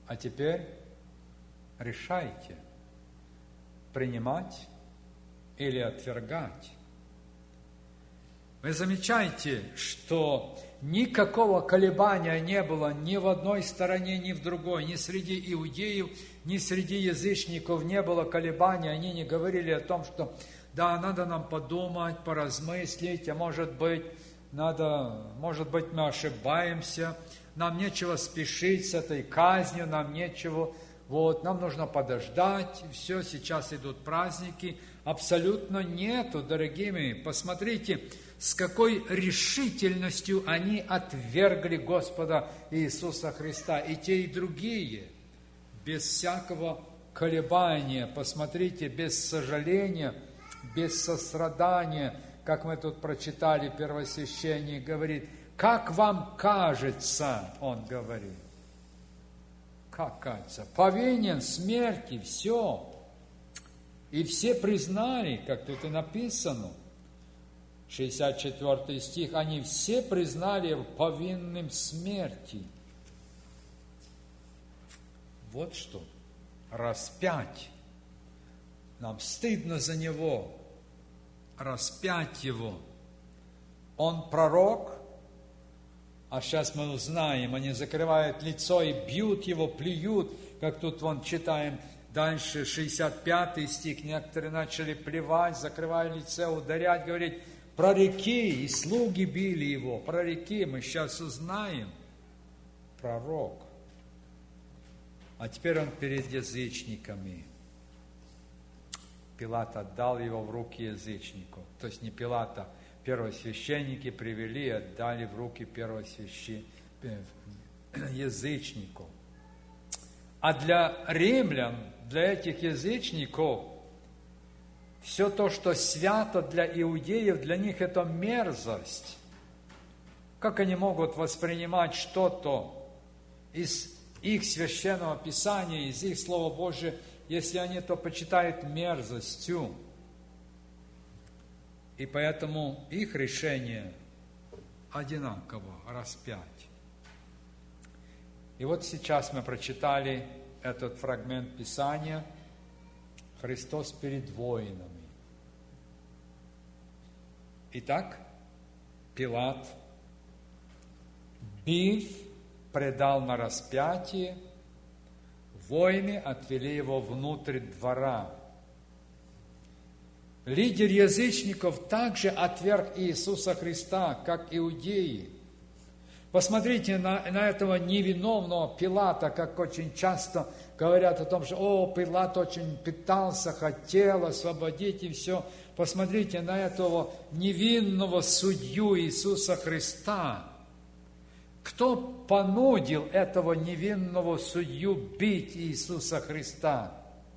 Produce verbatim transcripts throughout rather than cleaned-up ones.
А теперь решайте, принимать или отвергать. Вы замечаете, что никакого колебания не было ни в одной стороне, ни в другой, ни среди иудеев, ни среди язычников не было колебания. Они не говорили о том, что да, надо нам подумать, поразмыслить, а может быть, надо, может быть, мы ошибаемся, нам нечего спешить с этой казнью, нам нечего, вот, нам нужно подождать, все, сейчас идут праздники. Абсолютно нету, дорогие мои. Посмотрите, с какой решительностью они отвергли Господа Иисуса Христа, и те, и другие, без всякого колебания. Посмотрите, без сожаления, без сострадания, как мы тут прочитали, первосвященник говорит, как вам кажется, он говорит, как кажется, повинен смерти, все. И все признали, как тут и написано, шестьдесят четвёртый стих, они все признали его повинным смерти. Вот что, распять. Нам стыдно за него, распять его. Он пророк, а сейчас мы узнаем, они закрывают лицо и бьют его, плюют, как тут вон читаем дальше, шестьдесят пятый стих, некоторые начали плевать, закрывая лицо, ударять, говорить, пророки, и слуги били его, пророки, мы сейчас узнаем, пророк. А теперь он перед язычниками. Пилат отдал его в руки язычников. То есть не Пилата, первосвященники привели и отдали в руки первосвященников, язычников. А для римлян, для этих язычников, все то, что свято для иудеев, для них это мерзость. Как они могут воспринимать что-то из их священного писания, из их Слова Божия, если они то почитают мерзостью? И поэтому их решение одинаково – распять. И вот сейчас мы прочитали этот фрагмент Писания «Христос перед воинами». Итак, Пилат, бив, предал на распятие, воины отвели его внутрь двора. Лидер язычников также отверг Иисуса Христа, как иудеи. Посмотрите на, на этого невиновного Пилата, как очень часто говорят о том, что «О, Пилат очень пытался, хотел освободить и все». Посмотрите на этого невинного судью Иисуса Христа. Кто понудил этого невинного судью бить Иисуса Христа?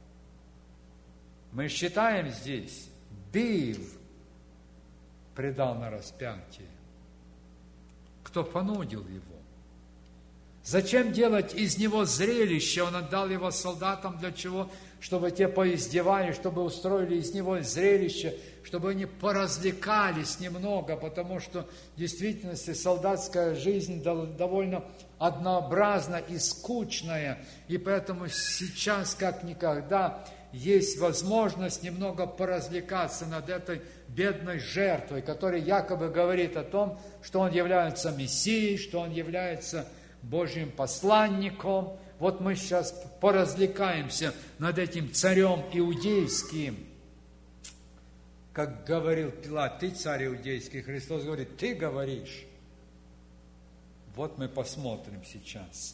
Мы считаем здесь, бив, предал на распятие. Кто понудил его? Зачем делать из него зрелище? Он отдал его солдатам для чего? Чтобы те поиздевались, чтобы устроили из него зрелище, чтобы они поразвлекались немного, потому что в действительности солдатская жизнь довольно однообразна и скучная, и поэтому сейчас, как никогда, есть возможность немного поразвлекаться над этой бедной жертвой, которая якобы говорит о том, что он является Мессией, что он является Божьим посланником. Вот мы сейчас поразвлекаемся над этим царем иудейским. Как говорил Пилат, ты царь иудейский, Христос говорит, ты говоришь. Вот мы посмотрим сейчас.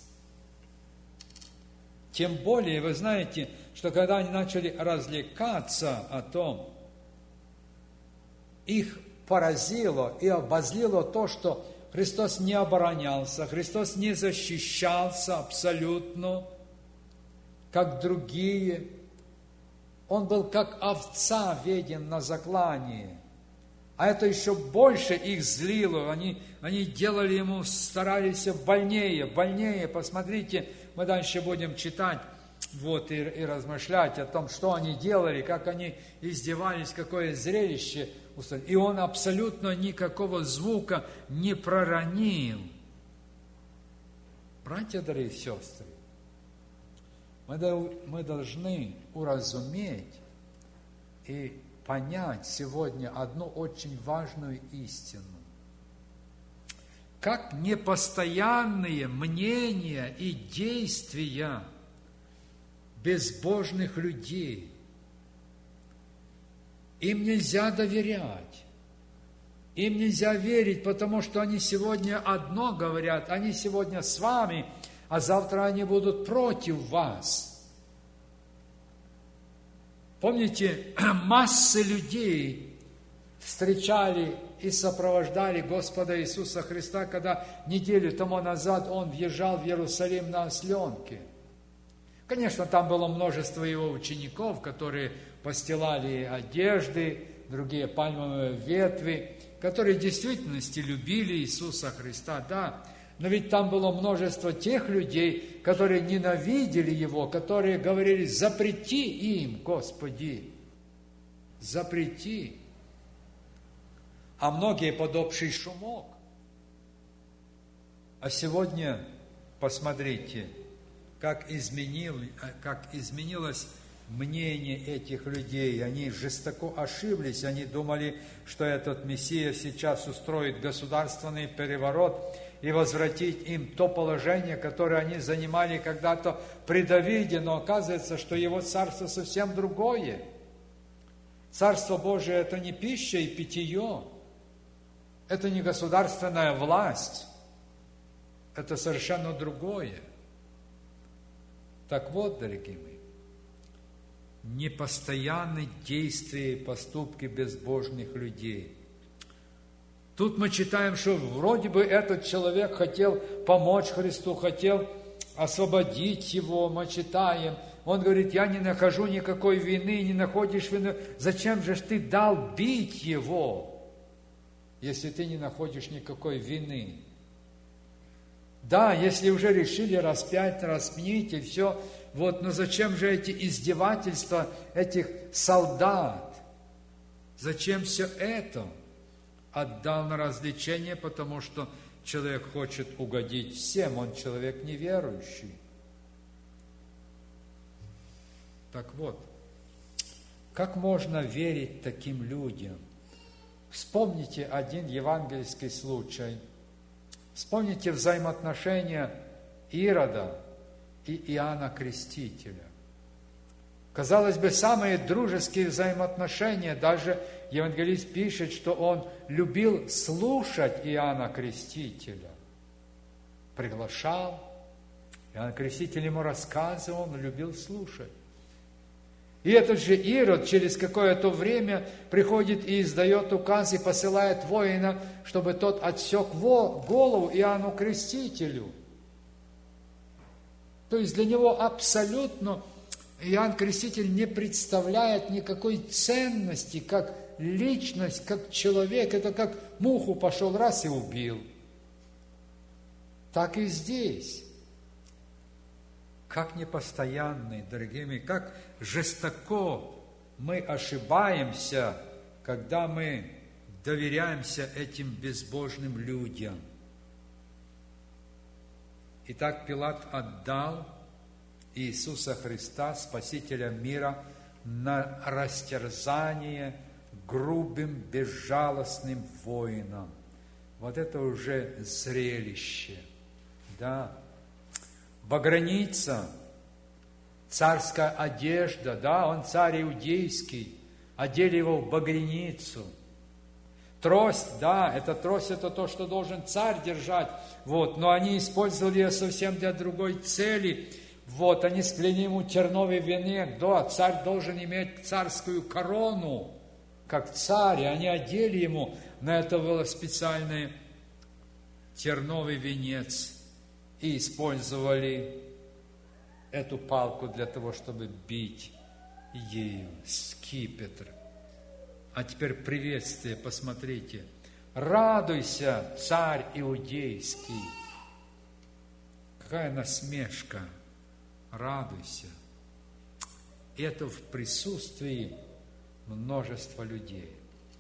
Тем более, вы знаете, что когда они начали развлекаться о том, их поразило и обозлило то, что Христос не оборонялся, Христос не защищался абсолютно, как другие. Он был как овца веден на заклании. А это еще больше их злило. Они, они делали ему, старались больнее, больнее. Посмотрите, мы дальше будем читать вот, и, и размышлять о том, что они делали, как они издевались, какое зрелище. И он абсолютно никакого звука не проронил. Братья, дорогие сестры, Мы должны уразуметь и понять сегодня одну очень важную истину. Как непостоянные мнения и действия безбожных людей. Им нельзя доверять. Им нельзя верить, потому что они сегодня одно говорят, они сегодня с вами, а завтра они будут против вас. Помните, массы людей встречали и сопровождали Господа Иисуса Христа, когда неделю тому назад Он въезжал в Иерусалим на осленке. Конечно, там было множество Его учеников, которые постилали одежды, другие пальмовые ветви, которые в действительности любили Иисуса Христа, да. Но ведь там было множество тех людей, которые ненавидели Его, которые говорили: запрети им, Господи, запрети. А многие под общий шумок. А сегодня посмотрите, как, изменил, как изменилось мнение этих людей. Они жестоко ошиблись, они думали, что этот Мессия сейчас устроит государственный переворот и возвратить им то положение, которое они занимали когда-то при Давиде, но оказывается, что его царство совсем другое. Царство Божие – это не пища и питье, это не государственная власть, это совершенно другое. Так вот, дорогие мои, непостоянные действия и поступки безбожных людей. Тут мы читаем, что вроде бы этот человек хотел помочь Христу, хотел освободить его, мы читаем. Он говорит: я не нахожу никакой вины, не находишь вины. Зачем же ты дал бить его, если ты не находишь никакой вины? Да, если уже решили распять, распните, все. Вот, но зачем же эти издевательства этих солдат? Зачем все это? Отдал на развлечение, потому что человек хочет угодить всем, он человек неверующий. Так вот, как можно верить таким людям? Вспомните один евангельский случай. Вспомните взаимоотношения Ирода и Иоанна Крестителя. Казалось бы, самые дружеские взаимоотношения. Даже евангелист пишет, что он любил слушать Иоанна Крестителя. Приглашал. Иоанн Креститель ему рассказывал, он любил слушать. И этот же Ирод через какое-то время приходит и издает указ, и посылает воина, чтобы тот отсек голову Иоанну Крестителю. То есть для него абсолютно Иоанн Креститель не представляет никакой ценности, как личность, как человек. Это как муху пошел раз и убил. Так и здесь. Как непостоянный, дорогие мои, как жестоко мы ошибаемся, когда мы доверяемся этим безбожным людям. Итак, Пилат отдал Иисуса Христа, Спасителя мира, на растерзание грубым, безжалостным воинам. Вот это уже зрелище, да. Багряница, царская одежда, да, он царь иудейский, одели его в багряницу. Трость, да, эта трость, это то, что должен царь держать, вот, но они использовали ее совсем для другой цели, вот, они сплели ему терновый венец, да, царь должен иметь царскую корону, как царь, и они одели ему, на это был специальный терновый венец, и использовали эту палку для того, чтобы бить ею, скипетр. А теперь приветствие, посмотрите. Радуйся, царь иудейский. Какая насмешка. Радуйся. Это в присутствии множества людей.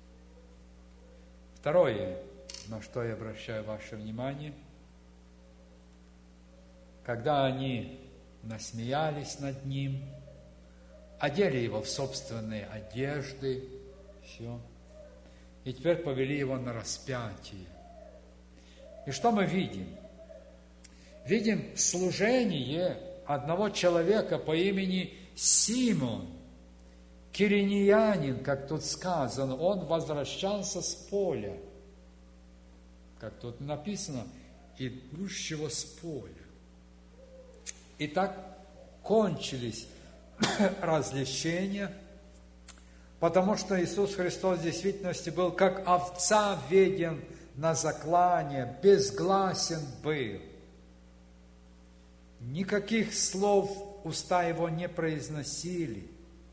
Второе, на что я обращаю ваше внимание, когда они насмеялись над ним, одели его в собственные одежды, все. И теперь повели его на распятие. И что мы видим? Видим служение одного человека по имени Симон, киринеянин, как тут сказано, он возвращался с поля, как тут написано, идущего с поля. И так кончились развлечения, потому что Иисус Христос в действительности был как овца веден на заклание, безгласен был. Никаких слов уста его не произносили.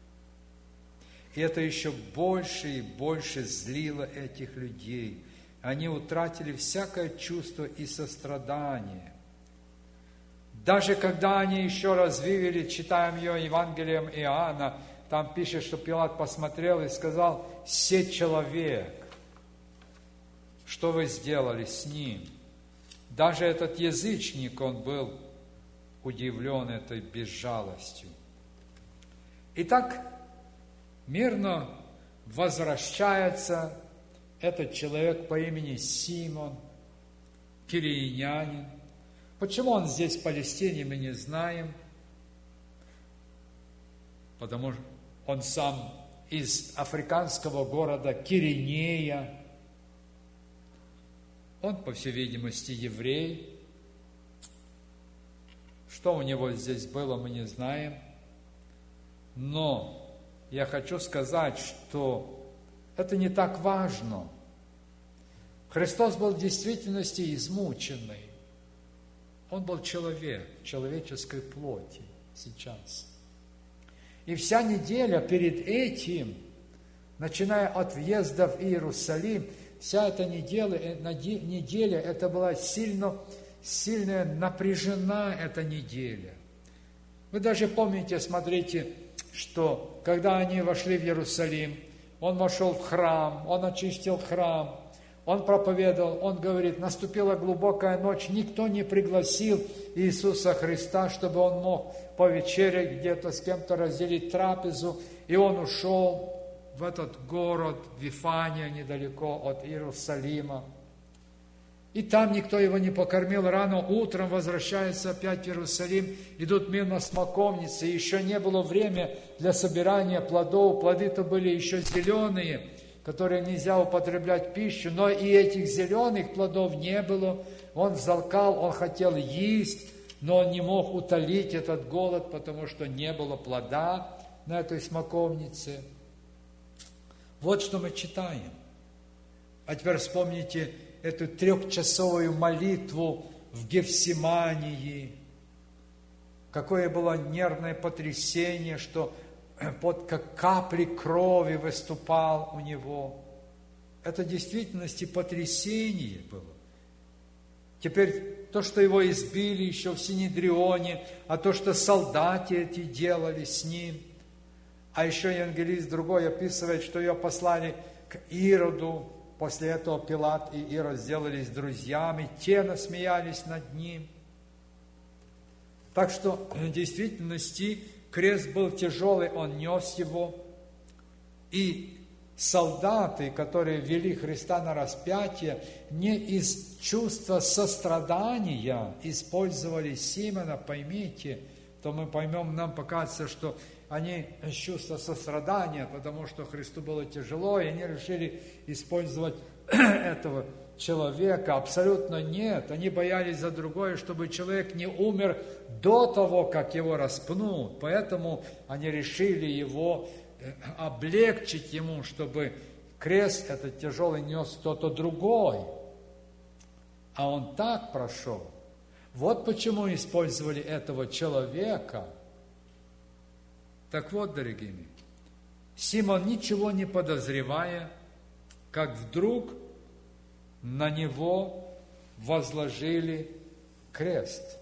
И это еще больше и больше злило этих людей. Они утратили всякое чувство и сострадание. Даже когда они еще развивали, читаем ее Евангелием Иоанна, там пишет, что Пилат посмотрел и сказал: «Се человек, что вы сделали с ним?» Даже этот язычник, он был удивлен этой безжалостью. Итак, мирно возвращается этот человек по имени Симон, киринеянин. Почему он здесь, в Палестине, мы не знаем. Потому что он сам из африканского города Киринея. Он, по всей видимости, еврей. Что у него здесь было, мы не знаем. Но я хочу сказать, что это не так важно. Христос был в действительности измученный. Он был человек, человеческой плоти сейчас. И вся неделя перед этим, начиная от въезда в Иерусалим, вся эта неделя, неделя это была сильно, сильно напряжена эта неделя. Вы даже помните, смотрите, что когда они вошли в Иерусалим, он вошел в храм, он очистил храм, он проповедовал, он говорит: наступила глубокая ночь, никто не пригласил Иисуса Христа, чтобы он мог повечерять где-то, с кем-то разделить трапезу, и он ушел в этот город, Вифания, недалеко от Иерусалима. И там никто его не покормил. Рано утром возвращается опять в Иерусалим, идут мимо смоковницы, еще не было времени для собирания плодов, плоды-то были еще зеленые, которые нельзя употреблять в пищу, но и этих зеленых плодов не было. Он залкал, он хотел есть, но он не мог утолить этот голод, потому что не было плода на этой смоковнице. Вот что мы читаем. А теперь вспомните эту трехчасовую молитву в Гефсимании. Какое было нервное потрясение, что под как капли крови выступал у него. Это в действительности потрясение было. Теперь то, что его избили еще в Синедрионе, а то, что солдаты эти делали с ним. А еще евангелист другой описывает, что ее послали к Ироду. После этого Пилат и Ирод сделались друзьями, те насмеялись над ним. Так что в действительности крест был тяжелый, он нес его. И солдаты, которые вели Христа на распятие, не из чувства сострадания использовали Симона, поймите, то мы поймем, нам покажется, что они из чувства сострадания, потому что Христу было тяжело, и они решили использовать этого человека. Абсолютно нет. Они боялись за другое, чтобы человек не умер до того, как его распнут. Поэтому они решили его облегчить ему, чтобы крест этот тяжелый нес кто-то другой. А он так прошел. Вот почему использовали этого человека. Так вот, дорогие мои, Симон, ничего не подозревая, как вдруг на него возложили крест.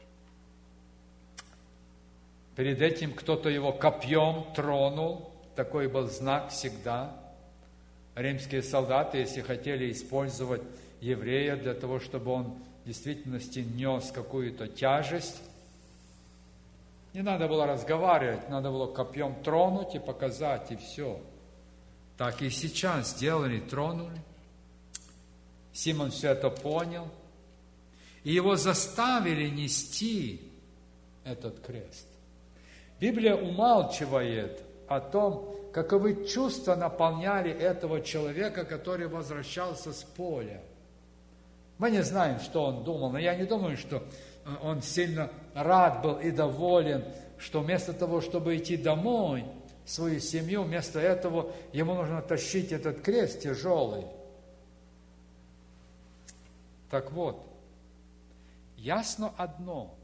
Перед этим кто-то его копьем тронул, такой был знак всегда. Римские солдаты, если хотели использовать еврея для того, чтобы он в действительности нес какую-то тяжесть, Не надо было разговаривать, надо было копьем тронуть и показать, и все. Так и сейчас сделали, тронули. Симон все это понял. И его заставили нести этот крест. Библия умалчивает о том, каковы чувства наполняли этого человека, который возвращался с поля. Мы не знаем, что он думал, но я не думаю, что он сильно рад был и доволен, что вместо того, чтобы идти домой, в свою семью, вместо этого ему нужно тащить этот крест тяжелый. Так вот, ясно одно,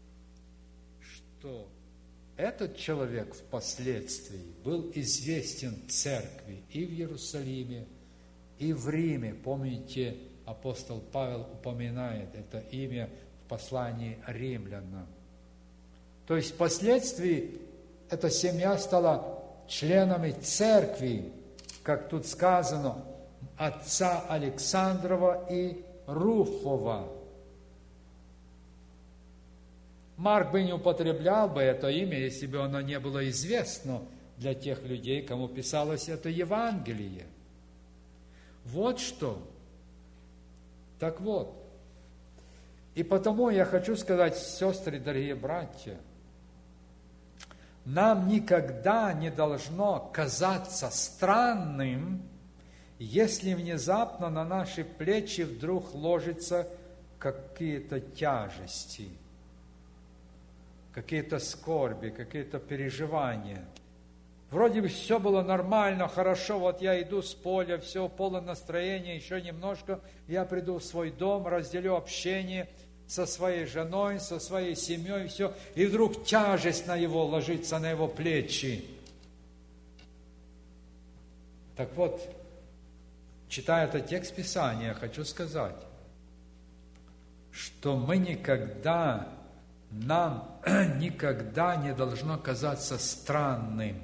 что этот человек впоследствии был известен церкви и в Иерусалиме, и в Риме. Помните, апостол Павел упоминает это имя в послании римлянам. То есть впоследствии эта семья стала членами церкви, как тут сказано, отца Александрова и Руфова. Марк бы не употреблял бы это имя, если бы оно не было известно для тех людей, кому писалось это Евангелие. Вот что. Так вот. И потому я хочу сказать, сестры, дорогие братья, нам никогда не должно казаться странным, если внезапно на наши плечи вдруг ложатся какие-то тяжести, какие-то скорби, какие-то переживания. Вроде бы все было нормально, хорошо, вот я иду с поля, все, полное настроение, еще немножко, я приду в свой дом, разделю общение со своей женой, со своей семьей, все, и вдруг тяжесть на его ложится, на его плечи. Так вот, читая этот текст Писания, хочу сказать, что мы никогда, нам никогда не должно казаться странным,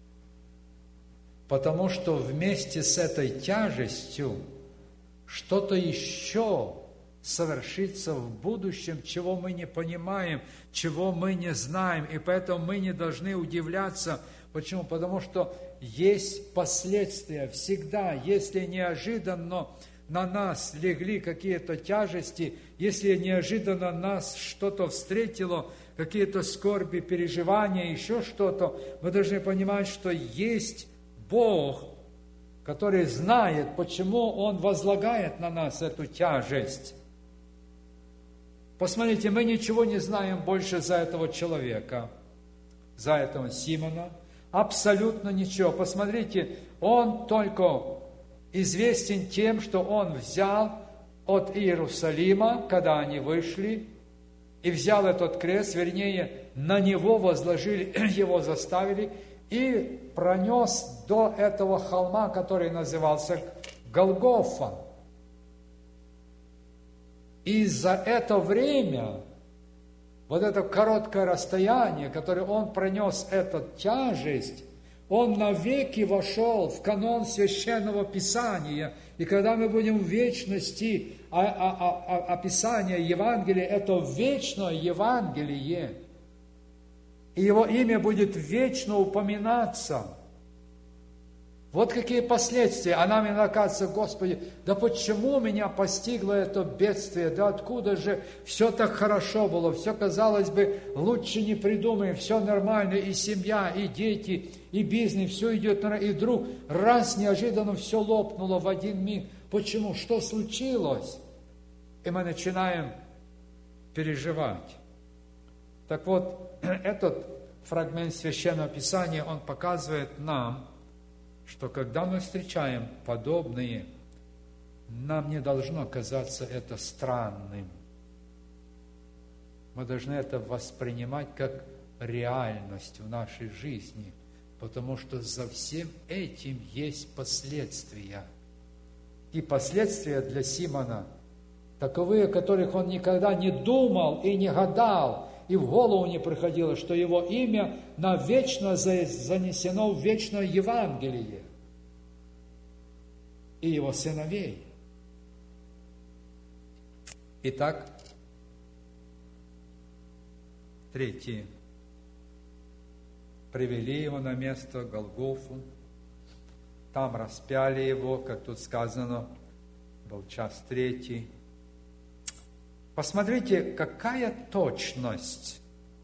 потому что вместе с этой тяжестью что-то еще совершится в будущем, чего мы не понимаем, чего мы не знаем, и поэтому мы не должны удивляться. Почему? Потому что есть последствия всегда, если неожиданно на нас легли какие-то тяжести, если неожиданно нас что-то встретило, какие-то скорби, переживания, еще что-то, мы должны понимать, что есть Бог, который знает, почему Он возлагает на нас эту тяжесть. Посмотрите, мы ничего не знаем больше за этого человека, за этого Симона, абсолютно ничего. Посмотрите, он только известен тем, что он взял от Иерусалима, когда они вышли, и взял этот крест, вернее, на него возложили, его заставили, и пронес до этого холма, который назывался Голгофа. И за это время, вот это короткое расстояние, которое он пронес эту тяжесть, он навеки вошел в канон Священного Писания. И когда мы будем в вечности, а, а, а, описание Евангелия, это вечное Евангелие, и его имя будет вечно упоминаться. Вот какие последствия. А нам иногда кажется, Господи, да почему меня постигло это бедствие? Да откуда же все так хорошо было? Все, казалось бы, лучше не придумаем, все нормально, и семья, и дети, и бизнес, все идет нормально. И вдруг раз неожиданно все лопнуло в один миг. Почему? Что случилось? И мы начинаем переживать. Так вот, этот фрагмент Священного Писания, он показывает нам, что когда мы встречаем подобные, нам не должно казаться это странным. Мы должны это воспринимать как реальность в нашей жизни, потому что за всем этим есть последствия. И последствия для Симона таковые, о которых он никогда не думал и не гадал, и в голову не приходило, что его имя навечно занесено в вечное Евангелие и его сыновей. Итак, третий привели его на место Голгофу, там распяли его, как тут сказано, был час третий. Посмотрите, какая точность.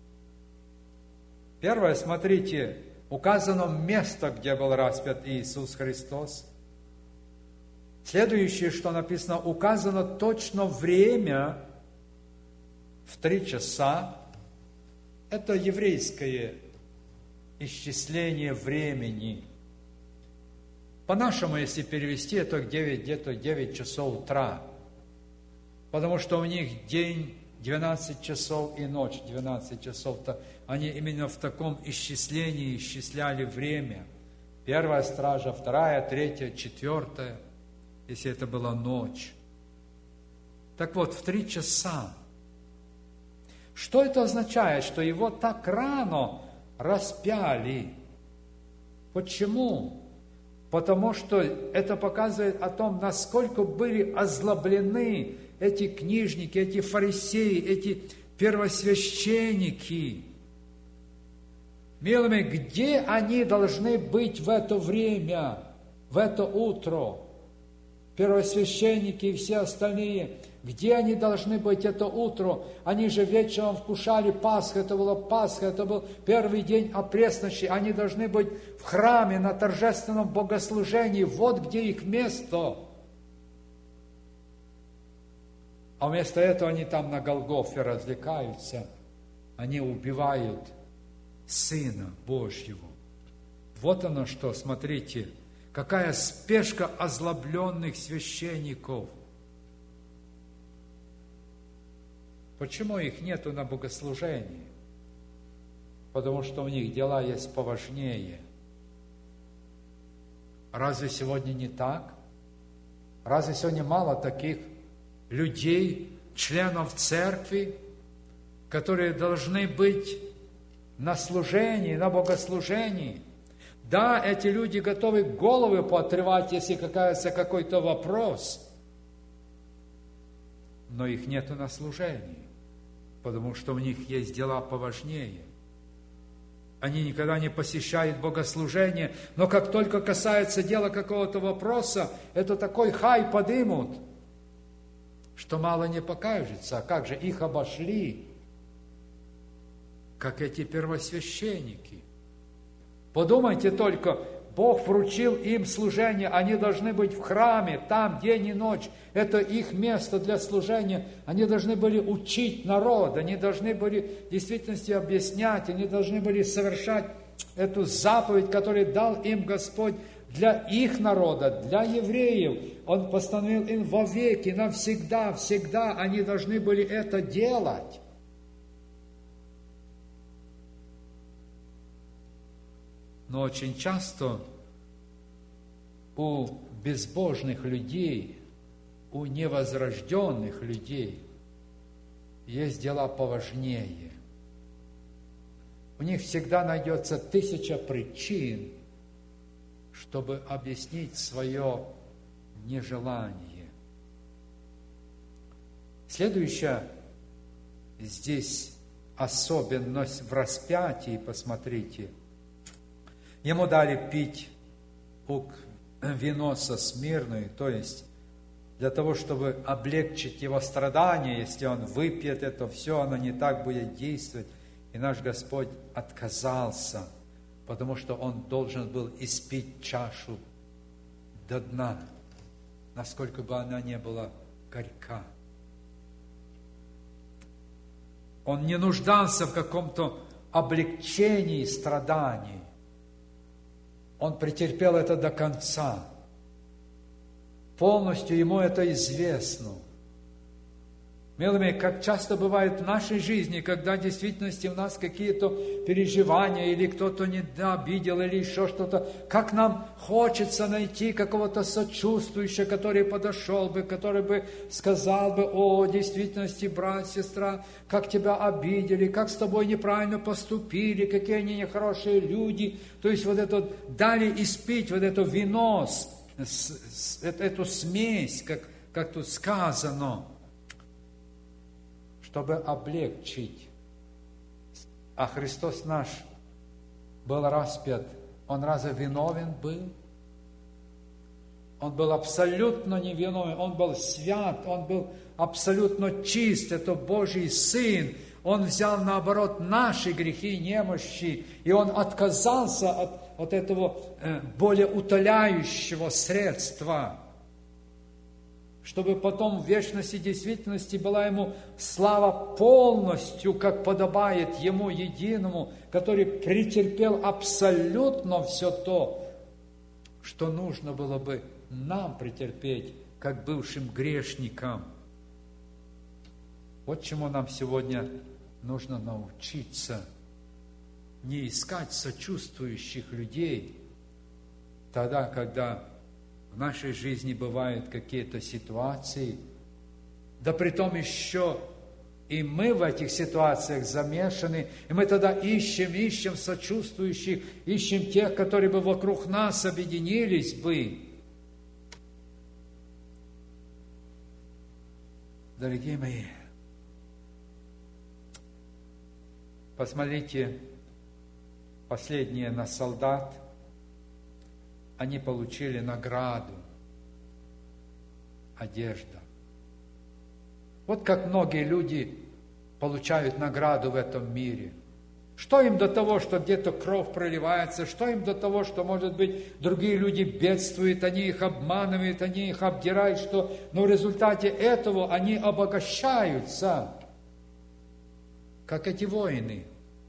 Первое, смотрите, указано место, где был распят Иисус Христос. Следующее, что написано, указано точно время в три часа. Это еврейское исчисление времени. По-нашему, если перевести, это где-то девять часов утра. Потому что у них день двенадцать часов и ночь двенадцать часов. Они именно в таком исчислении исчисляли время. Первая стража, вторая, третья, четвертая, если это была ночь. Так вот, в три часа. Что это означает? Что его так рано распяли. Почему? Потому что это показывает о том, насколько были озлоблены эти книжники, эти фарисеи, эти первосвященники. Милыми, где они должны быть в это время, в это утро? Первосвященники и все остальные, где они должны быть это утро? Они же вечером вкушали Пасху, это была Пасха, это был первый день опресночи. Они должны быть в храме на торжественном богослужении. Вот где их место. А вместо этого они там на Голгофе развлекаются. Они убивают Сына Божьего. Вот оно что, смотрите, какая спешка озлобленных священников. Почему их нету на богослужении? Потому что у них дела есть поважнее. Разве сегодня не так? Разве сегодня мало таких людей, членов церкви, которые должны быть на служении, на богослужении? Да, эти люди готовы головы поотрывать, если какая-то какой-то вопрос, но их нету на служении, потому что у них есть дела поважнее. Они никогда не посещают богослужение, но как только касается дела какого-то вопроса, это такой хай подымут, что мало не покажется. А как же их обошли, как эти первосвященники? Подумайте только, Бог вручил им служение, они должны быть в храме, там день и ночь. Это их место для служения. Они должны были учить народ, они должны были в действительности объяснять, они должны были совершать эту заповедь, которую дал им Господь для их народа, для евреев. Он постановил им вовеки, навсегда, всегда они должны были это делать. Но очень часто у безбожных людей, у невозрожденных людей есть дела поважнее. У них всегда найдется тысяча причин, чтобы объяснить свое нежелание. Следующая здесь особенность в распятии, посмотрите. Ему дали пить вино со смирной, то есть для того, чтобы облегчить его страдания, если он выпьет это все, оно не так будет действовать. И наш Господь отказался, потому что он должен был испить чашу до дна, насколько бы она не была горька. Он не нуждался в каком-то облегчении страданий. Он претерпел это до конца. Полностью ему это известно. Милыми, как часто бывает в нашей жизни, когда в действительности у нас какие-то переживания, или кто-то не обидел, или еще что-то, как нам хочется найти какого-то сочувствующего, который подошел бы, который бы сказал бы: о, в действительности, брат, сестра, как тебя обидели, как с тобой неправильно поступили, какие они нехорошие люди. То есть вот это дали испить, вот это вино, эту смесь, как, как тут сказано, чтобы облегчить. А Христос наш был распят, он разве виновен был? Он был абсолютно невиновен, он был свят, он был абсолютно чист, это Божий Сын. Он взял, наоборот, наши грехи и немощи, и Он отказался от, от этого э, более утоляющего средства, чтобы потом в вечности действительности была Ему слава полностью, как подобает Ему единому, который претерпел абсолютно все то, что нужно было бы нам претерпеть, как бывшим грешникам. Вот чему нам сегодня нужно научиться. Не искать сочувствующих людей тогда, когда в нашей жизни бывают какие-то ситуации, да притом еще и мы в этих ситуациях замешаны, и мы тогда ищем, ищем сочувствующих, ищем тех, которые бы вокруг нас объединились бы. Дорогие мои, посмотрите, последние на солдат, они получили награду, одежда. Вот как многие люди получают награду в этом мире. Что им до того, что где-то кровь проливается, что им до того, что, может быть, другие люди бедствуют, они их обманывают, они их обдирают, что... но в результате этого они обогащаются, как эти воины.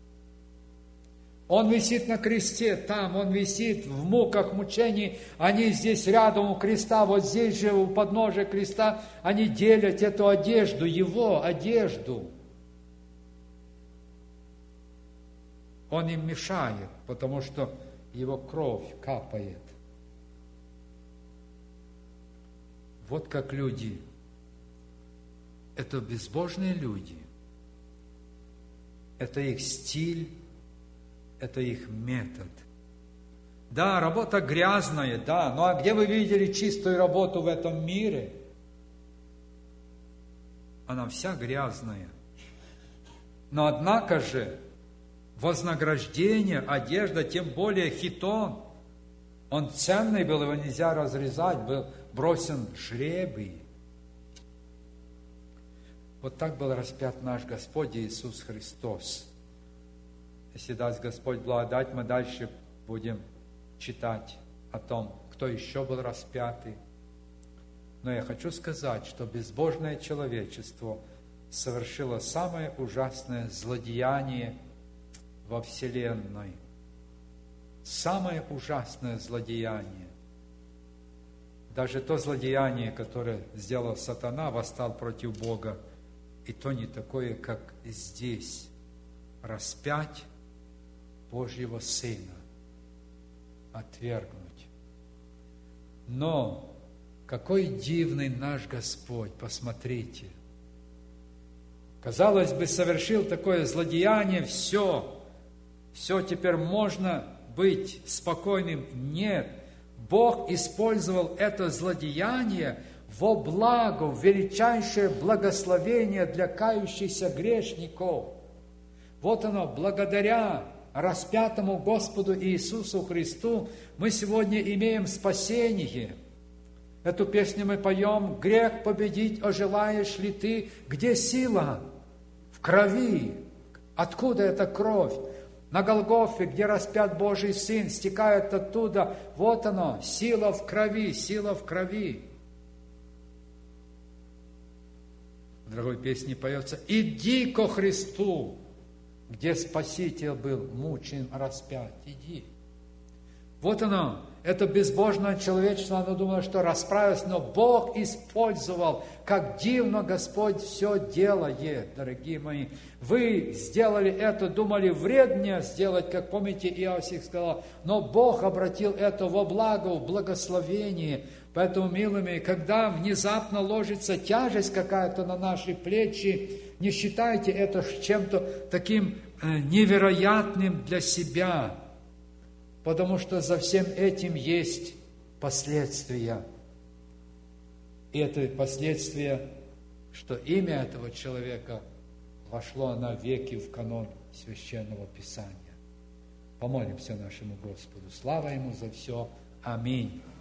Он висит на кресте, там, он висит в муках, мучений, они здесь рядом у креста, вот здесь же у подножия креста, они делят эту одежду, его одежду. Он им мешает, потому что его кровь капает. Вот как люди. Это безбожные люди. Это их стиль, это их метод. Да, работа грязная, да, ну а где вы видели чистую работу в этом мире? Она вся грязная. Но однако же, вознаграждение, одежда, тем более хитон, он ценный был, его нельзя разрезать, был бросен жребий. Вот так был распят наш Господь Иисус Христос. Если даст Господь благодать, мы дальше будем читать о том, кто еще был распятый. Но я хочу сказать, что безбожное человечество совершило самое ужасное злодеяние во Вселенной. Самое ужасное злодеяние. Даже то злодеяние, которое сделал сатана, восстал против Бога, и то не такое, как здесь. Распять Божьего Сына, отвергнуть. Но какой дивный наш Господь, посмотрите. Казалось бы, совершил такое злодеяние, все, все, теперь можно быть спокойным. Нет, Бог использовал это злодеяние во благо, в величайшее благословение для кающихся грешников. Вот оно, благодаря распятому Господу Иисусу Христу мы сегодня имеем спасение. Эту песню мы поем: «Грех победить ожелаешь ли ты?» Где сила? В крови. Откуда эта кровь? На Голгофе, где распят Божий Сын, стекает оттуда. Вот оно, сила в крови, сила в крови. В другой песне поется: «Иди ко Христу, где Спаситель был мучен, распят». Иди. Вот оно, это безбожное человечество, оно думало, что расправилось, но Бог использовал, как дивно Господь все делает, дорогие мои. Вы сделали это, думали вреднее сделать, как помните, Иосиф сказал, но Бог обратил это во благо, в благословение. Поэтому, милыми, когда внезапно ложится тяжесть какая-то на наши плечи, не считайте это чем-то таким невероятным для себя, потому что за всем этим есть последствия. И это последствия, что имя этого человека вошло навеки в канон Священного Писания. Помолимся нашему Господу. Слава Ему за все. Аминь.